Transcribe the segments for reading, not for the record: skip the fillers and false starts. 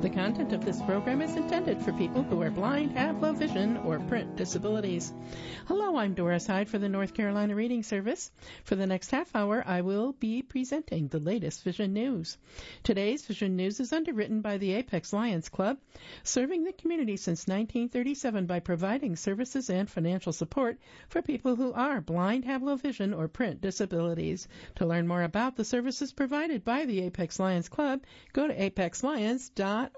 The content of this program is intended for people who are blind, have low vision, or print disabilities. Hello, I'm Doris Hyde for the North Carolina Reading Service. For the next half hour, I will be presenting the latest vision news. Today's vision news is underwritten by the Apex Lions Club, serving the community since 1937 by providing services and financial support for people who are blind, have low vision, or print disabilities. To learn more about the services provided by the Apex Lions Club, go to apexlions.org.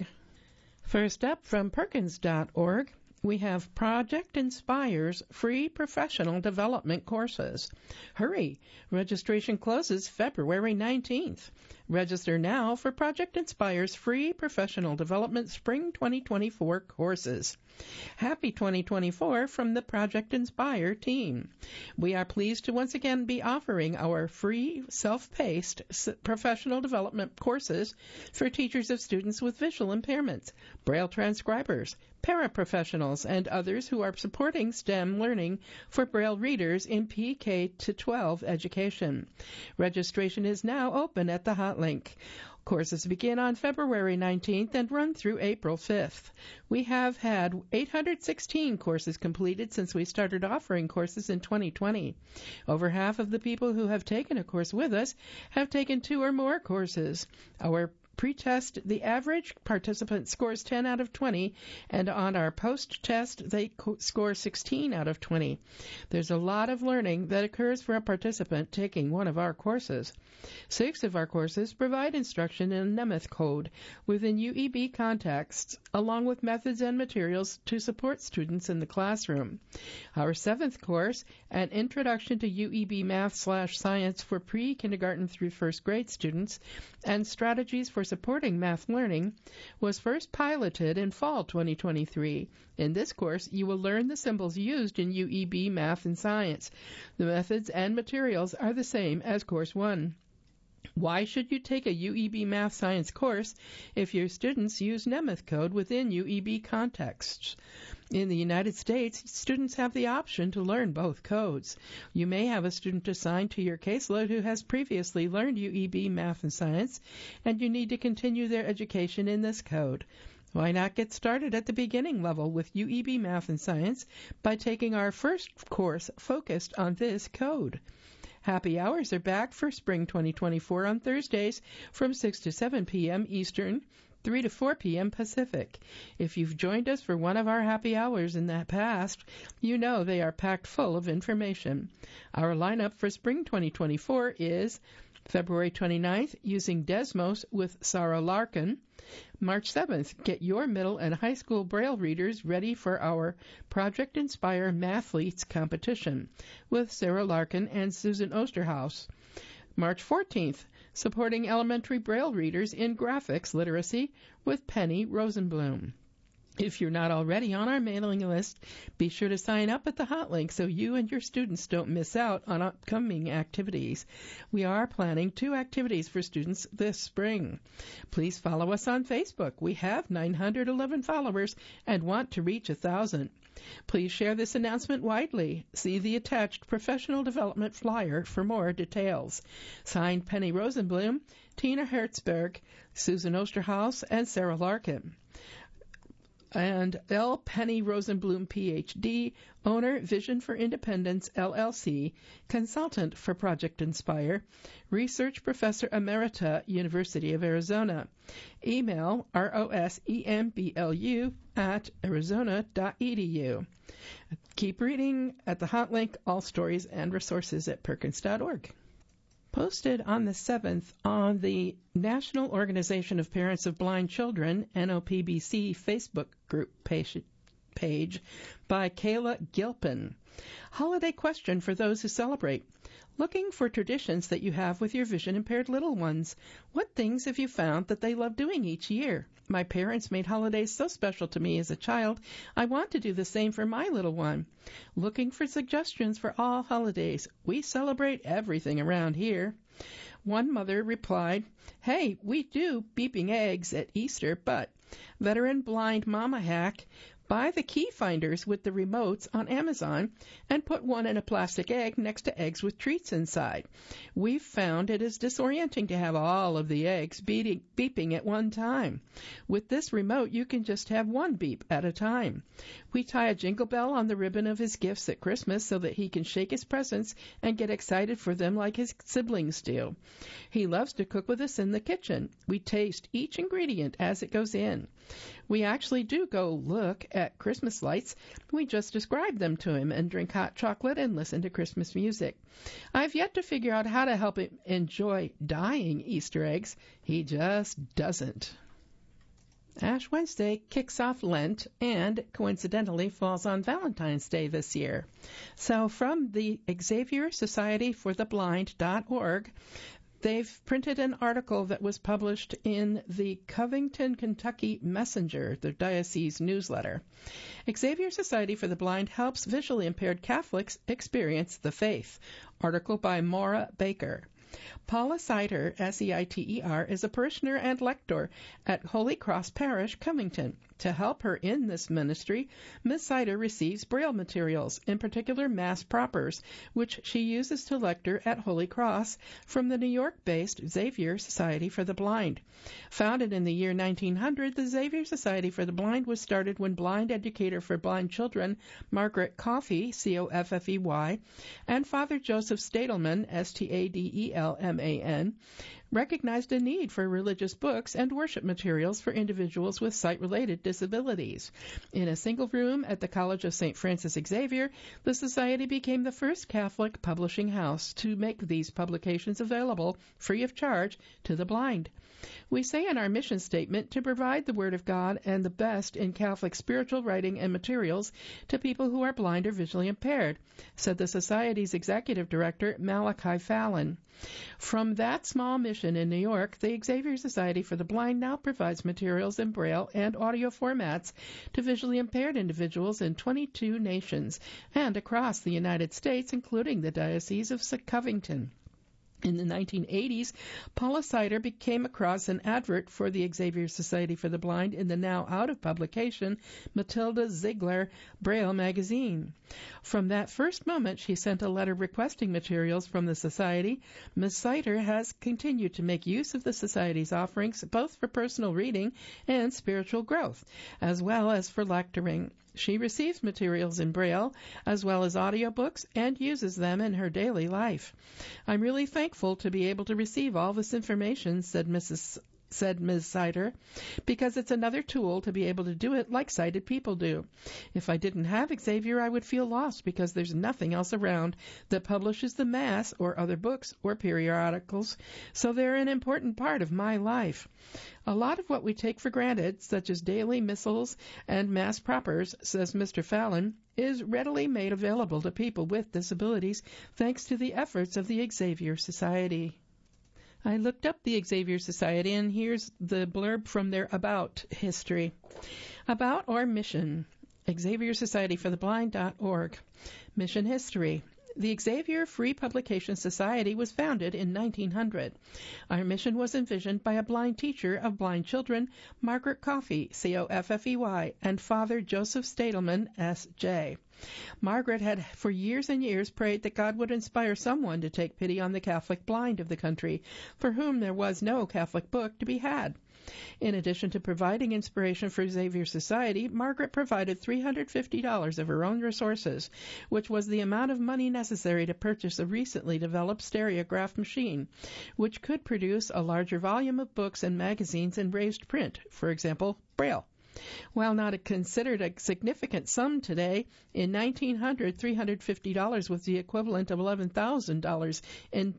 First up from Perkins.org, we have Project Inspire's free professional development courses. Hurry! Registration closes February 19th. Register now for Project Inspire's free professional development spring 2024 courses. Happy 2024 from the Project Inspire team. We are pleased to once again be offering our free self-paced professional development courses for teachers of students with visual impairments, Braille transcribers, paraprofessionals, and others who are supporting STEM learning for Braille readers in PK-12 education. Registration is now open at the hot link. Courses begin on February 19th and run through April 5th. We have had 816 courses completed since we started offering courses in 2020. Over half of the people who have taken a course with us have taken 2 or more courses. Our pre-test, the average participant scores 10 out of 20, and on our post-test, they score 16 out of 20. There's a lot of learning that occurs for a participant taking one of our courses. 6 of our courses provide instruction in Nemeth code within UEB contexts, along with methods and materials to support students in the classroom. Our 7th course, an introduction to UEB math/science for pre-kindergarten through 1st grade students, and strategies for supporting math learning, was first piloted in fall 2023. In this course, you will learn the symbols used in UEB math and science. The methods and materials are the same as Course 1. Why should you take a UEB Math Science course if your students use Nemeth code within UEB contexts? In the United States, students have the option to learn both codes. You may have a student assigned to your caseload who has previously learned UEB Math and Science, and you need to continue their education in this code. Why not get started at the beginning level with UEB Math and Science by taking our first course focused on this code? Happy hours are back for spring 2024 on Thursdays from 6 to 7 p.m. Eastern, 3 to 4 p.m. Pacific. If you've joined us for one of our happy hours in that past, you know they are packed full of information. Our lineup for spring 2024 is February 29th, using Desmos with Sarah Larkin. March 7th, get your middle and high school Braille readers ready for our Project Inspire Mathletes competition with Sarah Larkin and Susan Osterhaus. March 14th, supporting elementary Braille readers in graphics literacy with Penny Rosenblum. If you're not already on our mailing list, be sure to sign up at the hot link so you and your students don't miss out on upcoming activities. We are planning 2 activities for students this spring. Please follow us on Facebook. We have 911 followers and want to reach 1,000. Please share this announcement widely. See the attached professional development flyer for more details. Signed, Penny Rosenblum, Tina Hertzberg, Susan Osterhaus, and Sarah Larkin. And L. Penny Rosenblum, Ph.D., owner, Vision for Independence, LLC, consultant for Project Inspire, research professor emerita, University of Arizona. Email rosemblu@arizona.edu. Keep reading at the hot link, all stories and resources at Perkins.org. Posted on the 7th on the National Organization of Parents of Blind Children, NOPBC, Facebook group page by Kayla Gilpin. Holiday question for those who celebrate. Looking for traditions that you have with your vision-impaired little ones. What things have you found that they love doing each year? My parents made holidays so special to me as a child, I want to do the same for my little one. Looking for suggestions for all holidays. We celebrate everything around here. One mother replied, "Hey, we do beeping eggs at Easter, but veteran blind mama hack Buy the key finders with the remotes on Amazon and put one in a plastic egg next to eggs with treats inside. We've found it is disorienting to have all of the eggs beeping at one time. With this remote, you can just have one beep at a time. We tie a jingle bell on the ribbon of his gifts at Christmas so that he can shake his presents and get excited for them like his siblings do. He loves to cook with us in the kitchen. We taste each ingredient as it goes in. We actually do go look at Christmas lights. We just describe them to him and drink hot chocolate and listen to Christmas music. I've yet to figure out how to help him enjoy dyeing Easter eggs. He just doesn't. Ash Wednesday kicks off Lent and coincidentally falls on Valentine's Day this year. So from the Xavier Society for the Blind.org, they've printed an article that was published in the Covington, Kentucky Messenger, the diocese newsletter. Xavier Society for the Blind helps visually impaired Catholics experience the faith. Article by Maura Baker. Paula Seiter, S-E-I-T-E-R, is a parishioner and lector at Holy Cross Parish, Covington. To help her in this ministry, Ms. Seiter receives Braille materials, in particular Mass propers, which she uses to lecture at Holy Cross from the New York-based Xavier Society for the Blind. Founded in the year 1900, the Xavier Society for the Blind was started when blind educator for blind children Margaret Coffey, C-O-F-F-E-Y, and Father Joseph Stadelman, S-T-A-D-E-L-M-A-N, recognized a need for religious books and worship materials for individuals with sight-related disabilities. In a single room at the College of St. Francis Xavier, the Society became the first Catholic publishing house to make these publications available free of charge to the blind. We say in our mission statement to provide the Word of God and the best in Catholic spiritual writing and materials to people who are blind or visually impaired, said the Society's Executive Director, Malachi Fallon. From that small mission in New York, the Xavier Society for the Blind now provides materials in Braille and audio formats to visually impaired individuals in 22 nations and across the United States, including the Diocese of Covington. In the 1980s, Paula Seiter came across an advert for the Xavier Society for the Blind in the now out-of-publication Matilda Ziegler Braille magazine. From that first moment, she sent a letter requesting materials from the Society. Ms. Seiter has continued to make use of the Society's offerings both for personal reading and spiritual growth, as well as for lecturing. She receives materials in Braille, as well as audiobooks, and uses them in her daily life. I'm really thankful to be able to receive all this information, said Ms. Seiter, because it's another tool to be able to do it like sighted people do. If I didn't have Xavier, I would feel lost because there's nothing else around that publishes the Mass or other books or periodicals, so they're an important part of my life. A lot of what we take for granted, such as daily missals and Mass propers, says Mr. Fallon, is readily made available to people with disabilities thanks to the efforts of the Xavier Society. I looked up the Xavier Society, and here's the blurb from their About history. About or mission. Xavier Society for the Blind.org. Mission history. The Xavier Free Publication Society was founded in 1900. Our mission was envisioned by a blind teacher of blind children, Margaret Coffey, C-O-F-F-E-Y, and Father Joseph Stadelman, S.J. Margaret had for years and years prayed that God would inspire someone to take pity on the Catholic blind of the country, for whom there was no Catholic book to be had. In addition to providing inspiration for Xavier Society, Margaret provided $350 of her own resources, which was the amount of money necessary to purchase a recently developed stereograph machine, which could produce a larger volume of books and magazines in raised print, for example, Braille. While not considered a significant sum today, in 1900, $350 was the equivalent of $11,000 in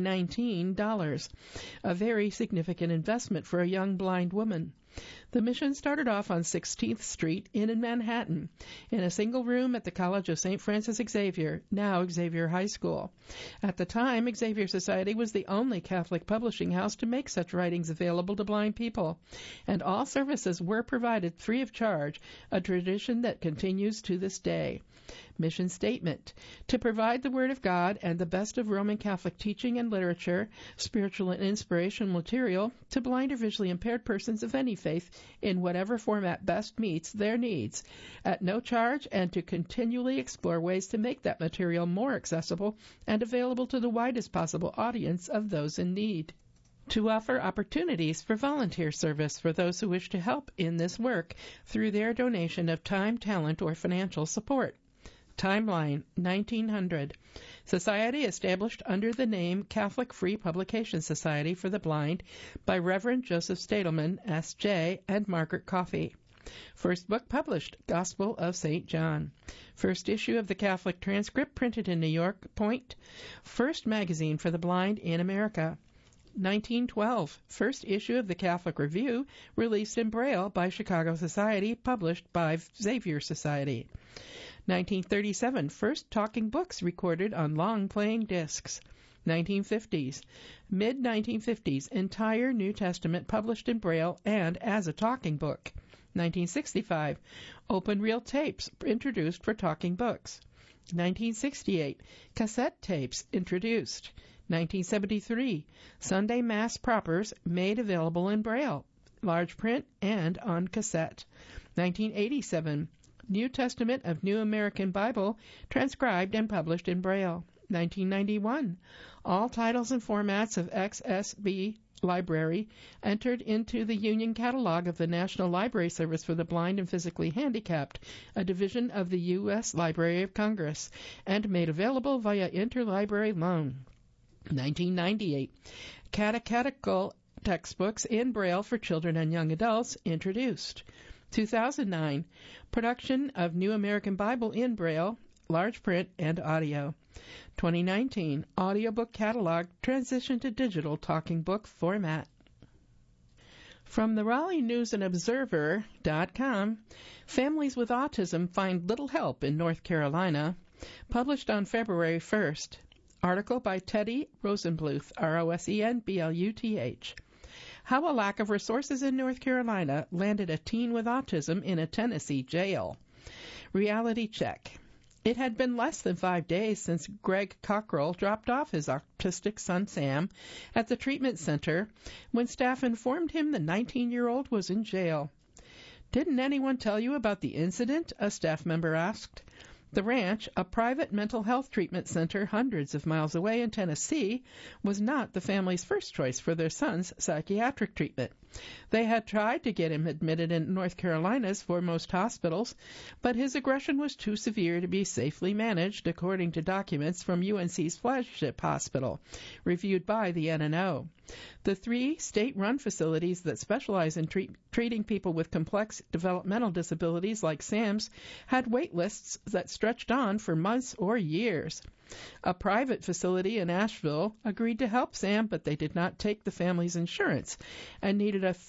2019 dollars, a very significant investment for a young blind woman. The mission started off on 16th Street in Manhattan, in a single room at the College of St. Francis Xavier, now Xavier High School. At the time, Xavier Society was the only Catholic publishing house to make such writings available to blind people, and all services were provided free of charge, a tradition that continues to this day. mission statement: to provide the Word of God and the best of Roman Catholic teaching and literature, spiritual and inspirational material to blind or visually impaired persons of any faith in whatever format best meets their needs, at no charge, and to continually explore ways to make that material more accessible and available to the widest possible audience of those in need. To offer opportunities for volunteer service for those who wish to help in this work through their donation of time, talent, or financial support. Timeline, 1900. Society established under the name Catholic Free Publication Society for the Blind by Reverend Joseph Stadelman, S.J., and Margaret Coffey. First book published, Gospel of St. John. First issue of the Catholic Transcript printed in New York Point. First magazine for the blind in America. 1912, first issue of the Catholic Review, released in Braille by Chicago Society, published by Xavier Society. 1937, first talking books recorded on long playing discs. 1950s, mid-1950s, entire New Testament published in Braille and as a talking book. 1965, open reel tapes introduced for talking books. 1968, cassette tapes introduced. 1973, Sunday Mass propers made available in Braille, large print, and on cassette. 1987, New Testament of New American Bible transcribed and published in Braille. 1991, all titles and formats of XSB Library entered into the Union Catalog of the National Library Service for the Blind and Physically Handicapped, a division of the U.S. Library of Congress, and made available via interlibrary loan. 1998, catechetical textbooks in Braille for children and young adults introduced. 2009, production of New American Bible in Braille, large print, and audio. 2019, audiobook catalog transitioned to digital talking book format. From the Raleigh News and Observer.com, families with autism find little help in North Carolina, published on February 1st. Article by Teddy Rosenbluth, Rosenbluth. How a lack of resources in North Carolina landed a teen with autism in a Tennessee jail. Reality check. It had been less than 5 days since Greg Cockrell dropped off his autistic son Sam at the treatment center when staff informed him the 19-year-old was in jail. Didn't anyone tell you about the incident? A staff member asked. The ranch, a private mental health treatment center hundreds of miles away in Tennessee, was not the family's first choice for their son's psychiatric treatment. They had tried to get him admitted in North Carolina's foremost hospitals, but his aggression was too severe to be safely managed, according to documents from UNC's flagship hospital, reviewed by the NNO. The 3 state-run facilities that specialize in treating people with complex developmental disabilities like Sam's had wait lists that stretched on for months or years. A private facility in Asheville agreed to help Sam, but they did not take the family's insurance and needed a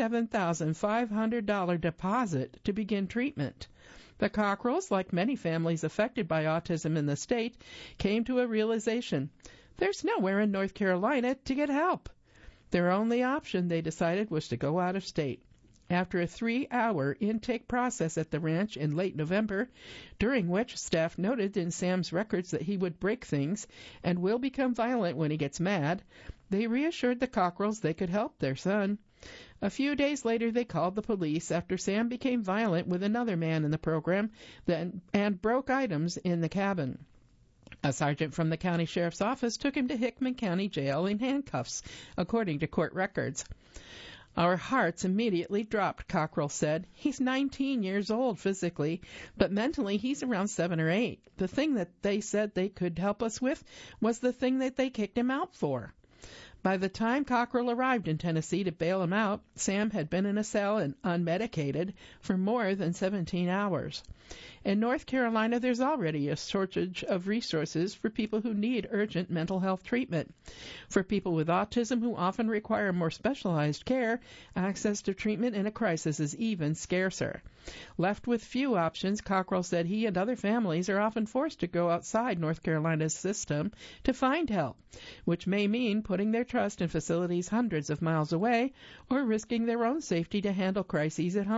$37,500 deposit to begin treatment. The Cockrells, like many families affected by autism in the state, came to a realization: there's nowhere in North Carolina to get help. Their only option, they decided, was to go out of state. After a 3-hour intake process at the ranch in late November, during which staff noted in Sam's records that he would break things and will become violent when he gets mad, they reassured the Cockrells they could help their son. A few days later, they called the police after Sam became violent with another man in the program and broke items in the cabin. A sergeant from the county sheriff's office took him to Hickman County Jail in handcuffs, according to court records. Our hearts immediately dropped, Cockrell said. He's 19 years old physically, but mentally he's around 7 or 8. The thing that they said they could help us with was the thing that they kicked him out for. By the time Cockrell arrived in Tennessee to bail him out, Sam had been in a cell and unmedicated for more than 17 hours. In North Carolina, there's already a shortage of resources for people who need urgent mental health treatment. For people with autism who often require more specialized care, access to treatment in a crisis is even scarcer. Left with few options, Cockrell said he and other families are often forced to go outside North Carolina's system to find help, which may mean putting their trust in facilities hundreds of miles away or risking their own safety to handle crises at home.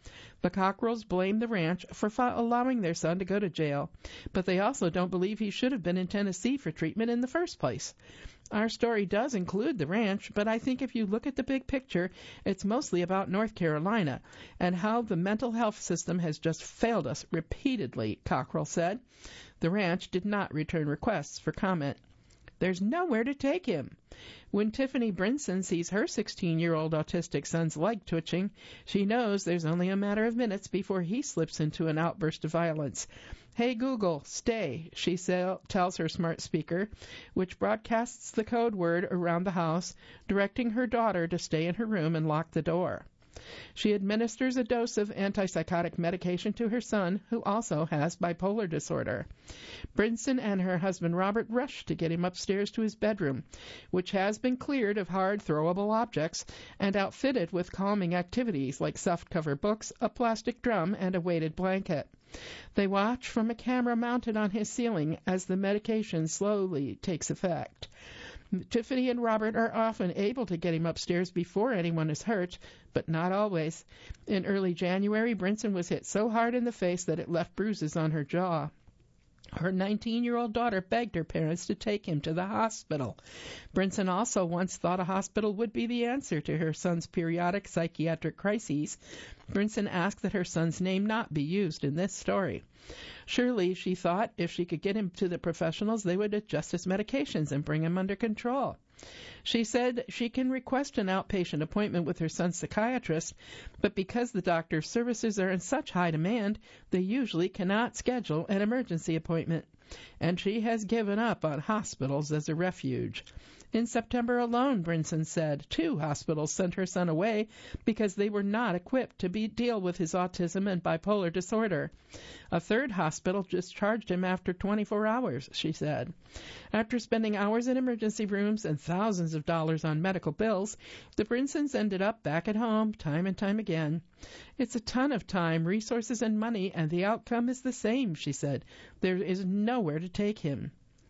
The Cockrells blame the ranch for allowing their son to go to jail, but they also don't believe he should have been in Tennessee for treatment in the first place. Our story does include the ranch, but I think if you look at the big picture, it's mostly about North Carolina and how the mental health system has just failed us repeatedly, Cockrell said. The ranch did not return requests for comment. There's nowhere to take him. When Tiffany Brinson sees her 16-year-old autistic son's leg twitching, she knows there's only a matter of minutes before he slips into an outburst of violence. "Hey Google, stay," she tells her smart speaker, which broadcasts the code word around the house, directing her daughter to stay in her room and lock the door. She administers a dose of antipsychotic medication to her son, who also has bipolar disorder. Brinson and her husband Robert rush to get him upstairs to his bedroom, which has been cleared of hard, throwable objects and outfitted with calming activities like softcover books, a plastic drum, and a weighted blanket. They watch from a camera mounted on his ceiling as the medication slowly takes effect. Tiffany and Robert are often able to get him upstairs before anyone is hurt, but not always. In early January, Brinson was hit so hard in the face that it left bruises on her jaw. Her 19-year-old daughter begged her parents to take him to the hospital. Brinson also once thought a hospital would be the answer to her son's periodic psychiatric crises. Brinson asked that her son's name not be used in this story. Surely, she thought, if she could get him to the professionals, they would adjust his medications and bring him under control. She said she can request an outpatient appointment with her son's psychiatrist, but because the doctor's services are in such high demand, they usually cannot schedule an emergency appointment. And she has given up on hospitals as a refuge. In September alone, Brinson said, 2 hospitals sent her son away because they were not equipped to deal with his autism and bipolar disorder. A 3rd hospital discharged him after 24 hours, she said. After spending hours in emergency rooms and thousands of dollars on medical bills, the Brinsons ended up back at home time and time again. It's a ton of time, resources, and money, and the outcome is the same, she said. There is nowhere to take him.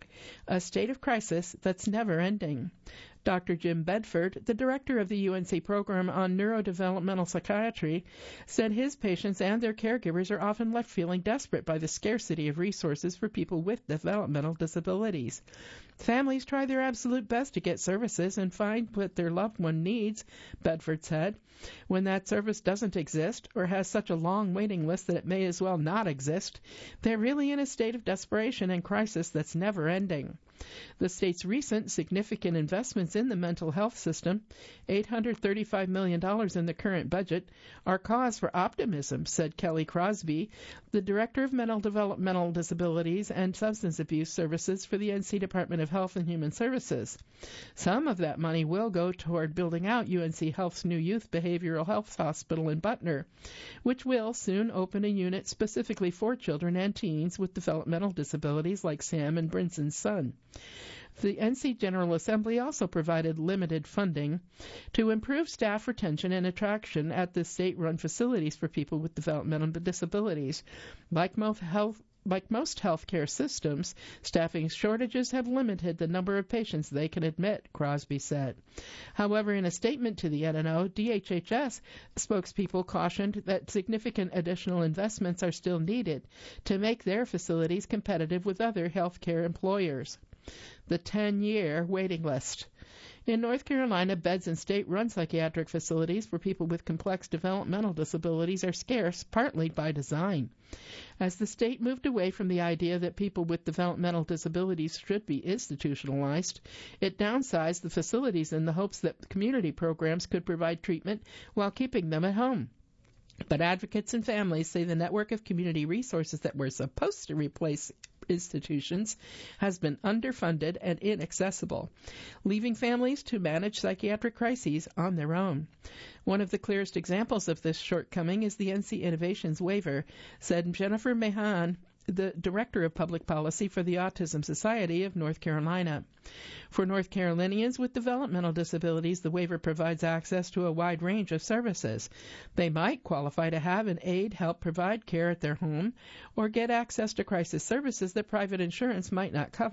A state of crisis that's never ending. Dr. Jim Bedford, the director of the UNC program on neurodevelopmental psychiatry, said his patients and their caregivers are often left feeling desperate by the scarcity of resources for people with developmental disabilities. Families try their absolute best to get services and find what their loved one needs, Bedford said. When that service doesn't exist or has such a long waiting list that it may as well not exist, they're really in a state of desperation and crisis that's never ending. The state's recent significant investments in the mental health system, $835 million in the current budget, are cause for optimism, said Kelly Crosby, the director of mental developmental disabilities and substance abuse services for the NC Department of Health and Human Services. Some of that money will go toward building out UNC Health's new youth behavioral health hospital in Butner, which will soon open a unit specifically for children and teens with developmental disabilities like Sam and Brinson's son. The NC General Assembly also provided limited funding to improve staff retention and attraction at the state-run facilities for people with developmental disabilities. Like most healthcare systems, staffing shortages have limited the number of patients they can admit, Crosby said. However, in a statement to the NNO, DHHS spokespeople cautioned that significant additional investments are still needed to make their facilities competitive with other healthcare employers. The 10-year waiting list. In North Carolina, beds in state-run psychiatric facilities for people with complex developmental disabilities are scarce, partly by design. As the state moved away from the idea that people with developmental disabilities should be institutionalized, it downsized the facilities in the hopes that community programs could provide treatment while keeping them at home. But advocates and families say the network of community resources that were supposed to replace institutions has been underfunded and inaccessible, leaving families to manage psychiatric crises on their own. One of the clearest examples of this shortcoming is the NC Innovations waiver, said Jennifer Mahan, the Director of Public Policy for the Autism Society of North Carolina. For North Carolinians with developmental disabilities, the waiver provides access to a wide range of services. They might qualify to have an aide help provide care at their home or get access to crisis services that private insurance might not cover.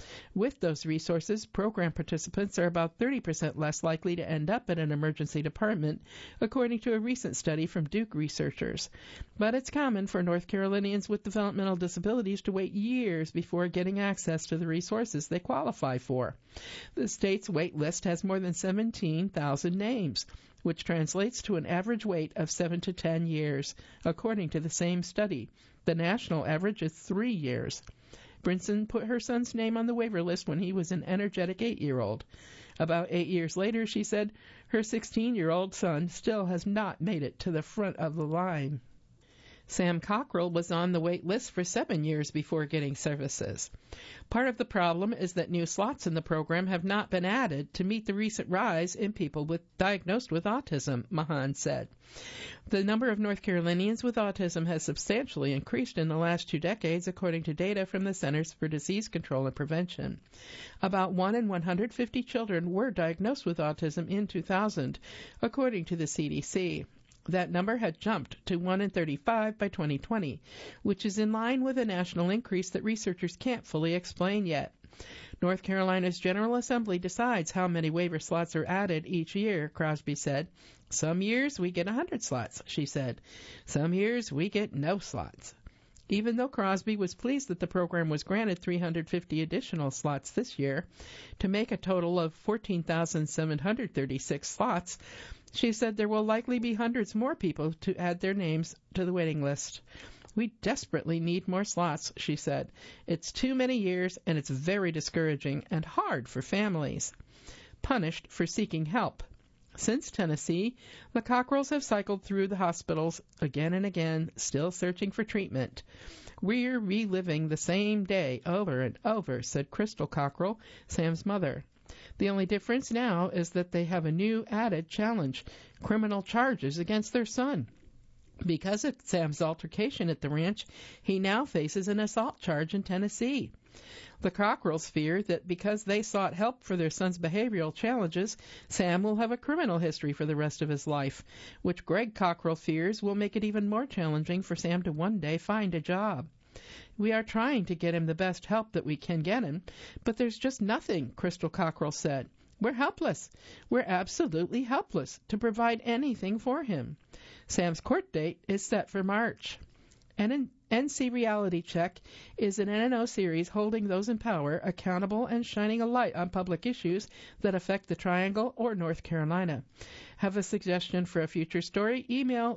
With those resources, program participants are about 30% less likely to end up in an emergency department, according to a recent study from Duke researchers. But it's common for North Carolinians with developmental disabilities to wait years before getting access to the resources they qualify for. The state's wait list has more than 17,000 names, which translates to an average wait of 7 to 10 years, according to the same study. The national average is 3 years. Brinson put her son's name on the waiver list when he was an energetic 8-year-old. About 8 years later, she said, her 16-year-old son still has not made it to the front of the line. Sam Cockrell was on the wait list for 7 years before getting services. Part of the problem is that new slots in the program have not been added to meet the recent rise in people diagnosed with autism, Mahan said. The number of North Carolinians with autism has substantially increased in the last 2 decades, according to data from the Centers for Disease Control and Prevention. About 1 in 150 children were diagnosed with autism in 2000, according to the CDC. That number had jumped to 1 in 35 by 2020, which is in line with a national increase that researchers can't fully explain yet. North Carolina's General Assembly decides how many waiver slots are added each year, Crosby said. Some years we get 100 slots, she said. Some years we get no slots. Even though Crosby was pleased that the program was granted 350 additional slots this year, to make a total of 14,736 slots, she said there will likely be hundreds more people to add their names to the waiting list. We desperately need more slots, she said. It's too many years, and it's very discouraging and hard for families. Punished for seeking help. Since Tennessee, the Cockrells have cycled through the hospitals again and again, still searching for treatment. We're reliving the same day over and over, said Crystal Cockrell, Sam's mother. The only difference now is that they have a new added challenge, criminal charges against their son. Because of Sam's altercation at the ranch, he now faces an assault charge in Tennessee. The Cockrells fear that because they sought help for their son's behavioral challenges, Sam will have a criminal history for the rest of his life, which Greg Cockrell fears will make it even more challenging for Sam to one day find a job. We are trying to get him the best help that we can get him, but there's just nothing, Crystal Cockrell said. We're helpless. We're absolutely helpless to provide anything for him. Sam's court date is set for March. NC Reality Check is an NNO series holding those in power accountable and shining a light on public issues that affect the Triangle or North Carolina. Have a suggestion for a future story? Email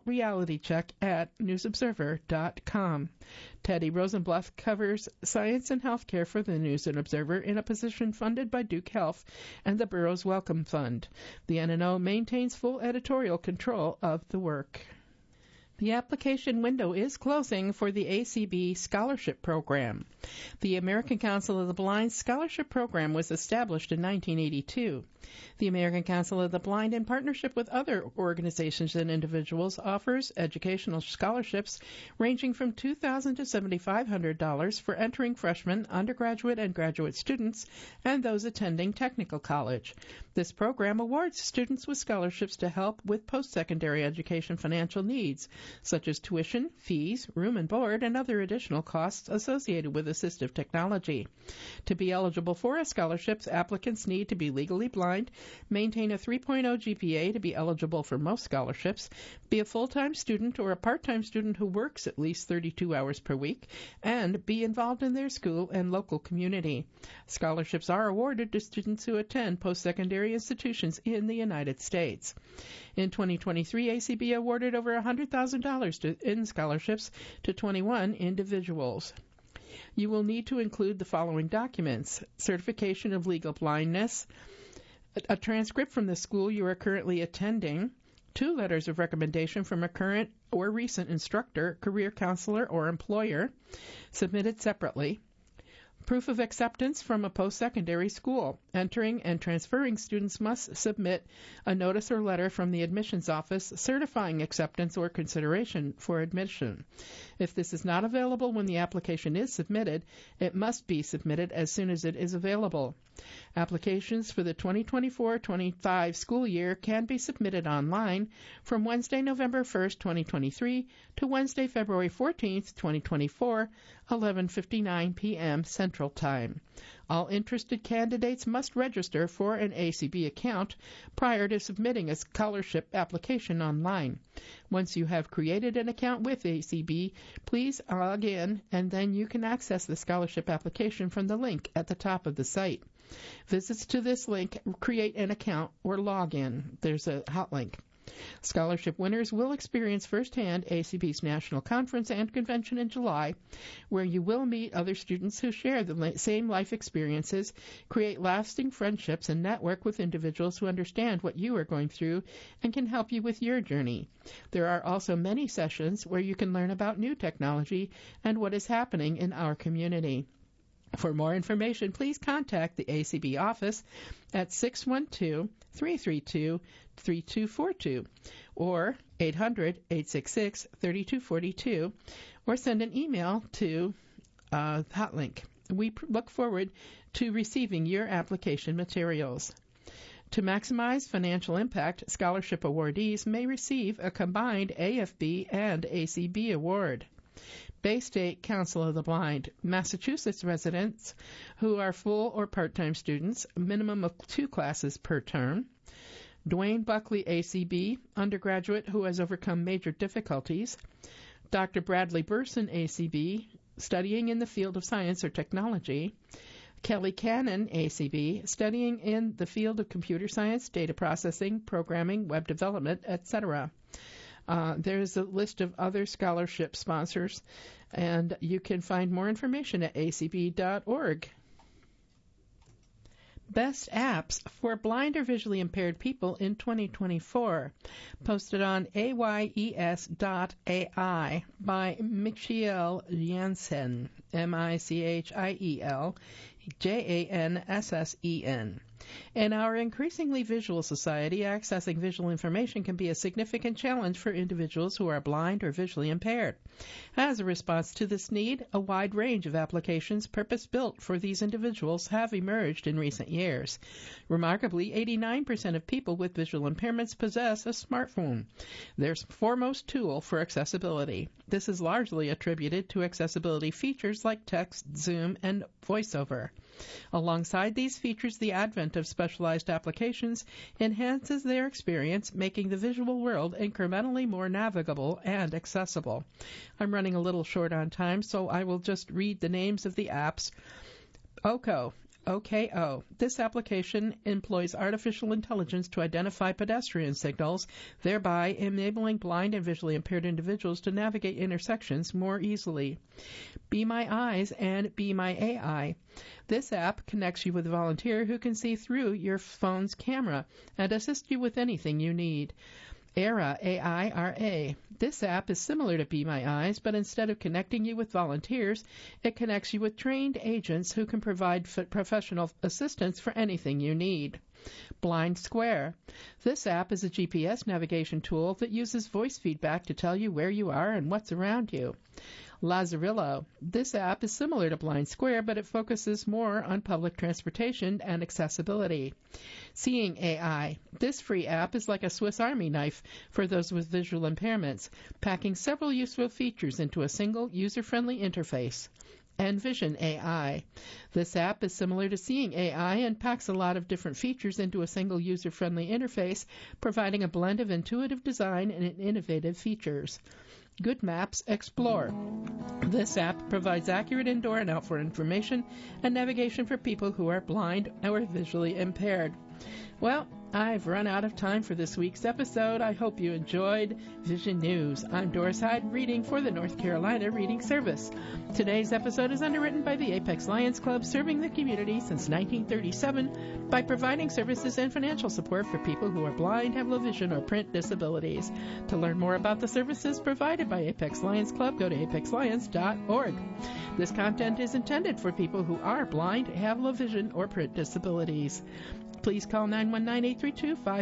realitycheck@newsobserver.com. Teddy Rosenbluth covers science and healthcare for the News and Observer in a position funded by Duke Health and the Burroughs Wellcome Fund. The NNO maintains full editorial control of the work. The application window is closing for the ACB Scholarship Program. The American Council of the Blind Scholarship Program was established in 1982. The American Council of the Blind, in partnership with other organizations and individuals, offers educational scholarships ranging from $2,000 to $7,500 for entering freshman, undergraduate, and graduate students and those attending technical college. This program awards students with scholarships to help with post-secondary education financial needs, such as tuition, fees, room and board, and other additional costs associated with assistive technology. To be eligible for a scholarship, applicants need to be legally blind, maintain a 3.0 GPA to be eligible for most scholarships, be a full-time student or a part-time student who works at least 32 hours per week, and be involved in their school and local community. Scholarships are awarded to students who attend post-secondary institutions in the United States. In 2023, ACB awarded over $100,000 in scholarships to 21 individuals. You will need to include the following documents: certification of legal blindness, a transcript from the school you are currently attending, 2 letters of recommendation from a current or recent instructor, career counselor, or employer, submitted separately, proof of acceptance from a post-secondary school. Entering and transferring students must submit a notice or letter from the admissions office certifying acceptance or consideration for admission. If this is not available when the application is submitted, it must be submitted as soon as it is available. Applications for the 2024-25 school year can be submitted online from Wednesday, November 1st, 2023 to Wednesday, February 14th, 2024, 11:59 p.m. Central Time. All interested candidates must register for an ACB account prior to submitting a scholarship application online. Once you have created an account with ACB, please log in, and then you can access the scholarship application from the link at the top of the site. Visits to this link create an account or log in. There's a hot link. Scholarship winners will experience firsthand ACB's National Conference and Convention in July, where you will meet other students who share the same life experiences, create lasting friendships, and network with individuals who understand what you are going through and can help you with your journey. There are also many sessions where you can learn about new technology and what is happening in our community. For more information, please contact the ACB office at 612-332-3242 or 800-866-3242, or send an email to Hotlink. We look forward to receiving your application materials. To maximize financial impact, scholarship awardees may receive a combined AFB and ACB award. Bay State Council of the Blind. Massachusetts residents who are full or part-time students, a minimum of 2 classes per term. Dwayne Buckley, ACB, undergraduate who has overcome major difficulties. Dr. Bradley Burson, ACB, studying in the field of science or technology. Kelly Cannon, ACB, studying in the field of computer science, data processing, programming, web development, etc. There's a list of other scholarship sponsors, and you can find more information at acb.org. Best Apps for Blind or Visually Impaired People in 2024, posted on ayes.ai by Michiel Janssen, Michiel Janssen. In our increasingly visual society, accessing visual information can be a significant challenge for individuals who are blind or visually impaired. As a response to this need, a wide range of applications purpose-built for these individuals have emerged in recent years. Remarkably, 89% of people with visual impairments possess a smartphone, their foremost tool for accessibility. This is largely attributed to accessibility features like text, zoom, and voiceover. Alongside these features, the advent of specialized applications enhances their experience, making the visual world incrementally more navigable and accessible. I'm running a little short on time, so I will just read the names of the apps. OKO. This application employs artificial intelligence to identify pedestrian signals, thereby enabling blind and visually impaired individuals to navigate intersections more easily. Be My Eyes and Be My AI. This app connects you with a volunteer who can see through your phone's camera and assist you with anything you need. AIRA, A-I-R-A. This app is similar to Be My Eyes, but instead of connecting you with volunteers, it connects you with trained agents who can provide professional assistance for anything you need. Blind Square. This app is a GPS navigation tool that uses voice feedback to tell you where you are and what's around you. Lazarillo. This app is similar to Blind Square, but it focuses more on public transportation and accessibility. Seeing AI. This free app is like a Swiss Army knife for those with visual impairments, packing several useful features into a single user-friendly interface. And Vision AI. This app is similar to Seeing AI and packs a lot of different features into a single user-friendly interface, providing a blend of intuitive design and innovative features. Good Maps Explore. This app provides accurate indoor and outdoor information and navigation for people who are blind or visually impaired. Well, I've run out of time for this week's episode. I hope you enjoyed Vision News. I'm Doris Hyde, reading for the North Carolina Reading Service. Today's episode is underwritten by the Apex Lions Club, serving the community since 1937 by providing services and financial support for people who are blind, have low vision, or print disabilities. To learn more about the services provided by Apex Lions Club, go to apexlions.org. This content is intended for people who are blind, have low vision, or print disabilities. Please call 919-832-5